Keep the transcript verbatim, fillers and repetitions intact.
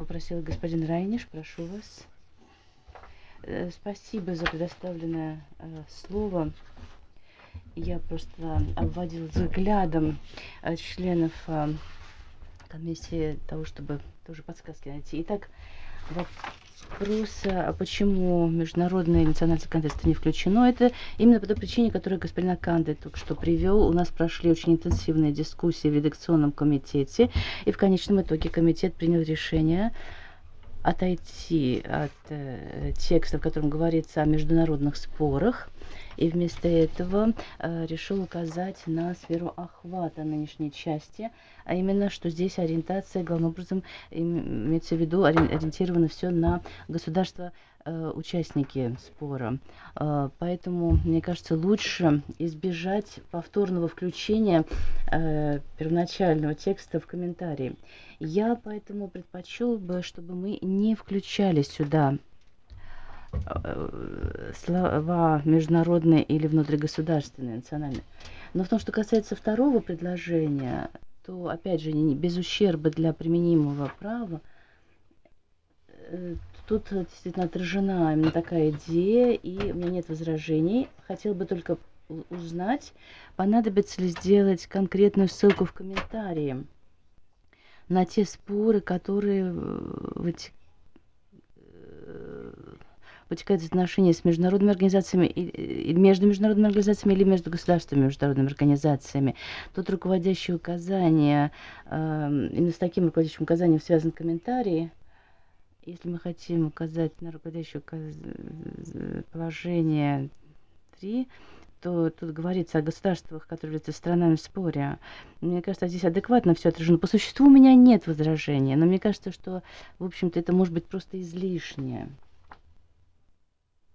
попросил господин Райниш, прошу вас. Спасибо за предоставленное слово. Я просто обводил взглядом членов комиссии того, чтобы тоже подсказки найти. Итак, вопрос, а почему международное и национальное законодательство не включено, это именно по той причине, которую господин Аканде только что привел. У нас прошли очень интенсивные дискуссии в редакционном комитете, и в конечном итоге комитет принял решение отойти от э, текста, в котором говорится о международных спорах, и вместо этого э, решил указать на сферу охвата нынешней части, а именно, что здесь ориентация, главным образом, имеется в виду, ориентировано все на государства, э, участники спора. Э, поэтому, мне кажется, лучше избежать повторного включения э, первоначального текста в комментарии. Я поэтому предпочел бы, чтобы мы не включали сюда слова международные или внутригосударственные, национальные. Но в том, что касается второго предложения, то, опять же, не без ущерба для применимого права, тут действительно отражена именно такая идея, и у меня нет возражений. Хотел бы только узнать, понадобится ли сделать конкретную ссылку в комментарии на те споры, которые вытекают вытекает из отношений с международными организациями, и между международными организациями или между государственными международными организациями. Тут руководящие указания, именно с таким руководящим указанием связан комментарий. Если мы хотим указать на руководящее положение три, то тут говорится о государствах, которые являются странами в споре. Мне кажется, здесь адекватно все отражено. По существу у меня нет возражения, но мне кажется, что, в общем-то, это может быть просто излишнее.